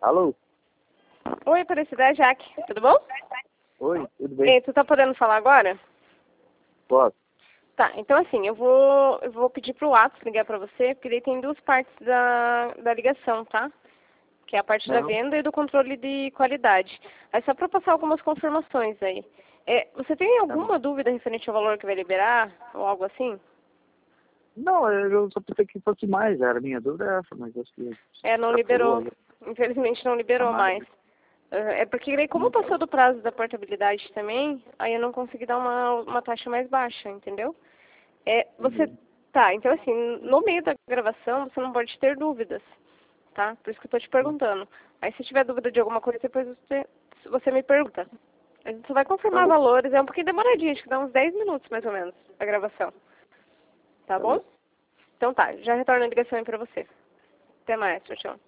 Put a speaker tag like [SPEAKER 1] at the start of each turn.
[SPEAKER 1] Alô?
[SPEAKER 2] Oi, Aparecida, é a Jaque. Tudo bom?
[SPEAKER 1] Oi, tudo bem?
[SPEAKER 2] Ei, tu tá podendo falar agora?
[SPEAKER 1] Posso?
[SPEAKER 2] Tá, então assim, eu vou pedir pro Atos ligar pra você, porque ele tem duas partes da ligação, tá? Que é a parte da
[SPEAKER 1] Não.
[SPEAKER 2] venda e do controle de qualidade. Aí só pra passar algumas confirmações aí. Você tem
[SPEAKER 1] Tá bom.
[SPEAKER 2] alguma dúvida referente ao valor que vai liberar, ou algo assim?
[SPEAKER 1] Não, eu só pensei que fosse mais, era a minha dúvida é essa, mas acho que...
[SPEAKER 2] Não
[SPEAKER 1] já
[SPEAKER 2] liberou.
[SPEAKER 1] falou,
[SPEAKER 2] Infelizmente não liberou mais. É porque daí, como passou do prazo da portabilidade também, aí eu não consegui dar uma taxa mais baixa, entendeu? Você... Tá, então assim, no meio da gravação você não pode ter dúvidas, tá? Por isso que eu tô te perguntando. Aí se tiver dúvida de alguma coisa, depois você me pergunta. A gente só vai confirmar
[SPEAKER 1] Tá bom.
[SPEAKER 2] valores, é um pouquinho demoradinho, acho que dá uns 10 minutos mais ou menos a gravação. Tá bom? Então tá, já retorno a ligação aí pra você. Até mais, tchau, tchau.